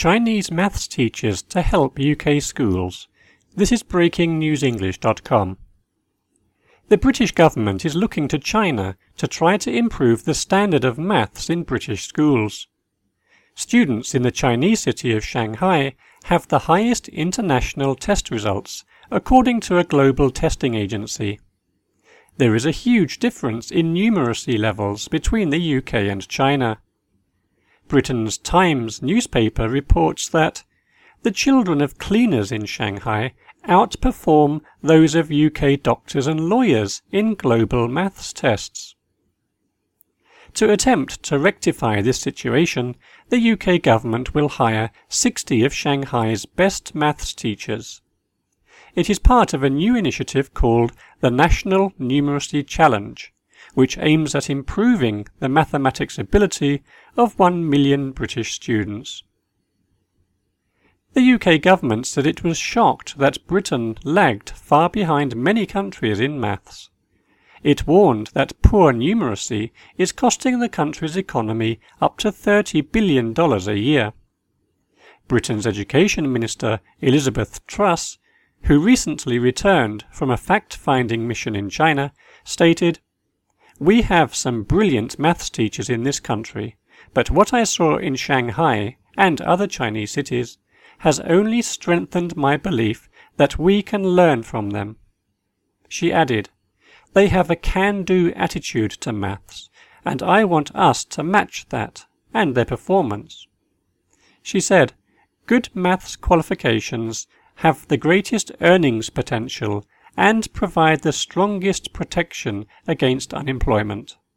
Chinese maths teachers to help UK schools. This is breakingnewsenglish.com. The British government is looking to China to try to improve the standard of maths in British schools. Students in the Chinese city of Shanghai have the highest international test results, according to a global testing agency. There is a huge difference in numeracy levels between the UK and China. Britain's Times newspaper reports that the children of cleaners in Shanghai outperform those of UK doctors and lawyers in global maths tests. To attempt to rectify this situation, the UK government will hire 60 of Shanghai's best maths teachers. It is part of a new initiative called the National Numeracy Challenge, which aims at improving the mathematics ability of 1 million British students. The UK government said it was shocked that Britain lagged far behind many countries in maths. It warned that poor numeracy is costing the country's economy up to $30 billion a year. Britain's Education Minister Elizabeth Truss, who recently returned from a fact-finding mission in China, stated, "We have some brilliant maths teachers in this country, but what I saw in Shanghai and other Chinese cities has only strengthened my belief that we can learn from them." She added, "They have a can-do attitude to maths, and I want us to match that and their performance." She said, "Good maths qualifications have the greatest earnings potential and provide the strongest protection against unemployment."